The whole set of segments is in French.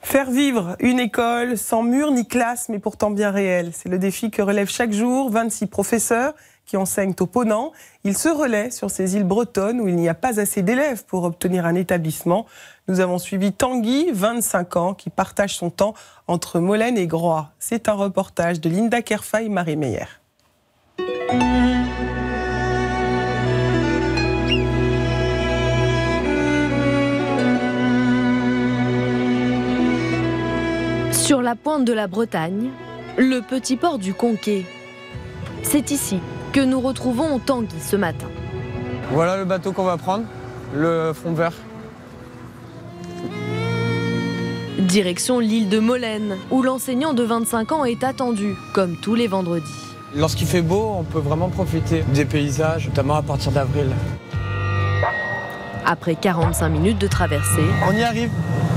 Faire vivre une école sans mur ni classe, mais pourtant bien réelle. C'est le défi que relèvent chaque jour 26 professeurs qui enseignent au Ponant. Ils se relaient sur ces îles bretonnes où il n'y a pas assez d'élèves pour obtenir un établissement. Nous avons suivi Tanguy, 25 ans, qui partage son temps entre Molène et Groix. C'est un reportage de Linda Kerfaï, Marie Meyer. Sur la pointe de la Bretagne, le petit port du Conquet. C'est ici que nous retrouvons Tanguy ce matin. Voilà le bateau qu'on va prendre, le front vert. Direction l'île de Molène, où l'enseignant de 25 ans est attendu, comme tous les vendredis. Lorsqu'il fait beau, on peut vraiment profiter des paysages, notamment à partir d'avril. Après 45 minutes de traversée, On y arrive.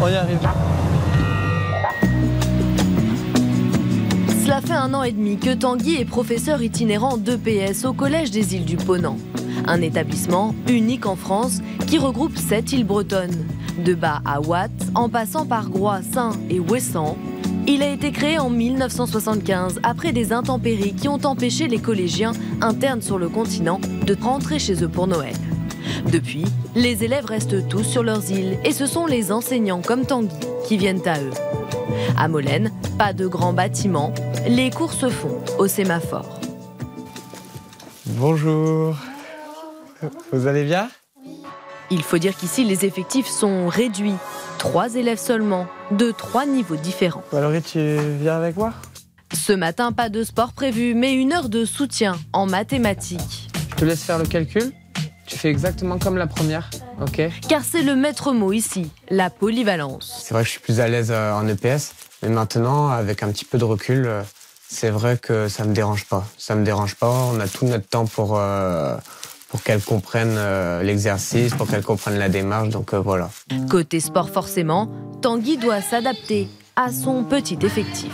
Cela fait 1 an et demi que Tanguy est professeur itinérant d'EPS au Collège des îles du Ponant. Un établissement unique en France qui regroupe 7 îles bretonnes. De Bas à Watt, en passant par Groix, Saint et Ouessant. Il a été créé en 1975 après des intempéries qui ont empêché les collégiens internes sur le continent de rentrer chez eux pour Noël. Depuis, les élèves restent tous sur leurs îles et ce sont les enseignants comme Tanguy qui viennent à eux. À Molène, pas de grands bâtiments, les cours se font au sémaphore. Bonjour. Vous allez bien? Il faut dire qu'ici, les effectifs sont réduits. 3 élèves seulement, de 3 niveaux différents. Valérie, tu viens avec moi? Ce matin, pas de sport prévu, mais 1 heure de soutien en mathématiques. Je te laisse faire le calcul. Tu fais exactement comme la première, ok? Car c'est le maître mot ici, la polyvalence. C'est vrai que je suis plus à l'aise en EPS, mais maintenant, avec un petit peu de recul, c'est vrai que ça me dérange pas. Ça me dérange pas, on a tout notre temps pour qu'elles comprennent l'exercice, pour qu'elles comprennent la démarche, donc voilà. Côté sport forcément, Tanguy doit s'adapter à son petit effectif.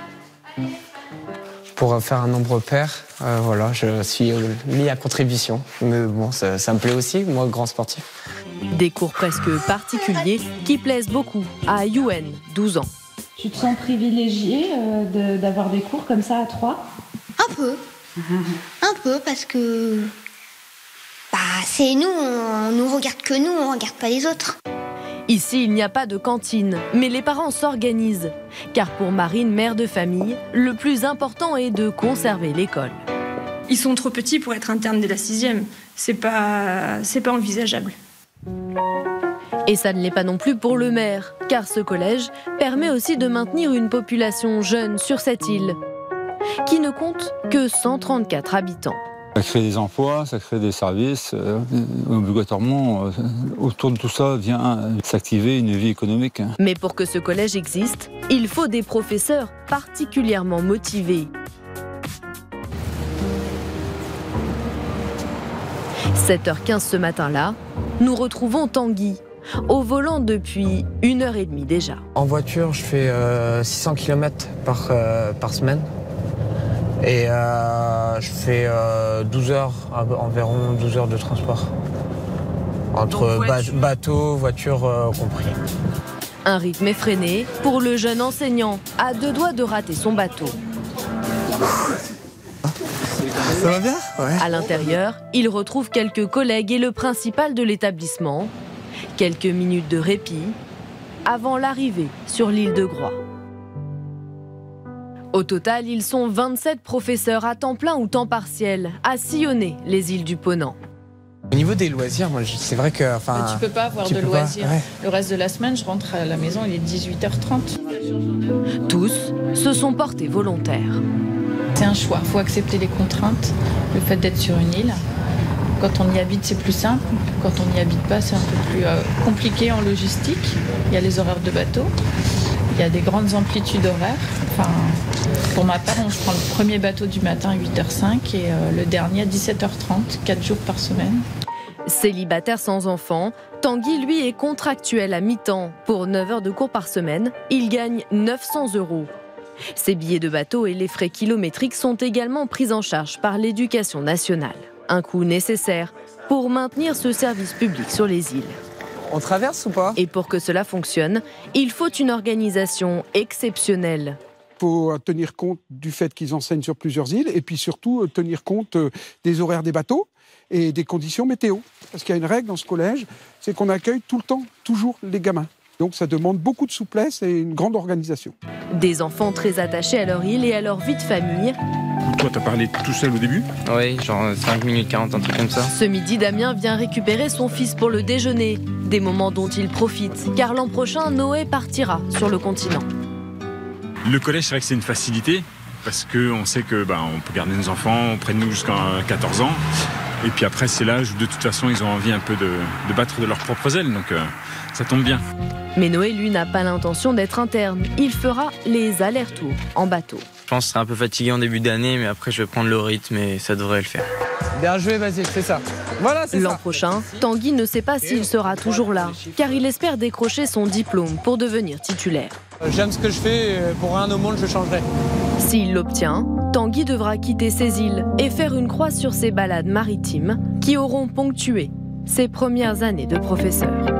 Pour faire un nombre pair, voilà, je suis mis à contribution. Mais bon, ça me plaît aussi, moi, grand sportif. Des cours presque particuliers qui plaisent beaucoup à Yuen, 12 ans. Tu te sens privilégiée d'avoir des cours comme ça à 3? Un peu, parce que c'est nous, on nous regarde que nous, on regarde pas les autres. Ici, il n'y a pas de cantine, mais les parents s'organisent. Car pour Marine, mère de famille, le plus important est de conserver l'école. Ils sont trop petits pour être internes dès la 6e. C'est pas envisageable. Et ça ne l'est pas non plus pour le maire, car ce collège permet aussi de maintenir une population jeune sur cette île, qui ne compte que 134 habitants. Ça crée des emplois, ça crée des services. Obligatoirement, autour de tout ça vient s'activer une vie économique. Mais pour que ce collège existe, il faut des professeurs particulièrement motivés. 7h15 ce matin-là, nous retrouvons Tanguy, au volant depuis 1h30 déjà. En voiture, je fais 600 km par semaine. Et je fais 12 heures, environ 12 heures de transport. Entre bateau, voiture compris. Un rythme effréné pour le jeune enseignant, à 2 doigts de rater son bateau. Ça va bien? Ouais. À l'intérieur, il retrouve quelques collègues et le principal de l'établissement. Quelques minutes de répit avant l'arrivée sur l'île de Groix. Au total, ils sont 27 professeurs à temps plein ou temps partiel à sillonner les îles du Ponant. Au niveau des loisirs, moi, c'est vrai que... Tu peux pas avoir de loisirs. Ouais. Le reste de la semaine, je rentre à la maison, il est 18h30. Tous se sont portés volontaires. C'est un choix, il faut accepter les contraintes, le fait d'être sur une île. Quand on y habite, c'est plus simple. Quand on n'y habite pas, c'est un peu plus compliqué en logistique. Il y a les horaires de bateau. Il y a des grandes amplitudes horaires. Pour ma part, je prends le premier bateau du matin à 8h05 et le dernier à 17h30, 4 jours par semaine. Célibataire sans enfant, Tanguy, lui, est contractuel à mi-temps. Pour 9 heures de cours par semaine, il gagne 900 €. Ses billets de bateau et les frais kilométriques sont également pris en charge par l'Éducation nationale. Un coût nécessaire pour maintenir ce service public sur les îles. On traverse ou pas? Et pour que cela fonctionne, il faut une organisation exceptionnelle. Il faut tenir compte du fait qu'ils enseignent sur plusieurs îles et puis surtout tenir compte des horaires des bateaux et des conditions météo. Parce qu'il y a une règle dans ce collège, c'est qu'on accueille tout le temps, toujours les gamins. Donc ça demande beaucoup de souplesse et une grande organisation. Des enfants très attachés à leur île et à leur vie de famille. Toi, t'as parlé tout seul au début? Oui, genre 5 minutes 40, un truc comme ça. Ce midi, Damien vient récupérer son fils pour le déjeuner. Des moments dont il profite, car l'an prochain, Noé partira sur le continent. Le collège, c'est vrai que c'est une facilité, parce qu'on sait que on peut garder nos enfants auprès de nous jusqu'à 14 ans. Et puis après, c'est l'âge où de toute façon, ils ont envie un peu de battre de leurs propres ailes, donc ça tombe bien. Mais Noé, lui, n'a pas l'intention d'être interne. Il fera les allers-retours en bateau. Je pense que je serai un peu fatigué en début d'année, mais après je vais prendre le rythme et ça devrait le faire. Bien joué, Basile, c'est ça. Voilà, c'est ça. L'an prochain, Tanguy ne sait pas s'il sera toujours là, car il espère décrocher son diplôme pour devenir titulaire. J'aime ce que je fais, pour rien au monde je changerai. S'il l'obtient, Tanguy devra quitter ses îles et faire une croix sur ses balades maritimes qui auront ponctué ses premières années de professeur.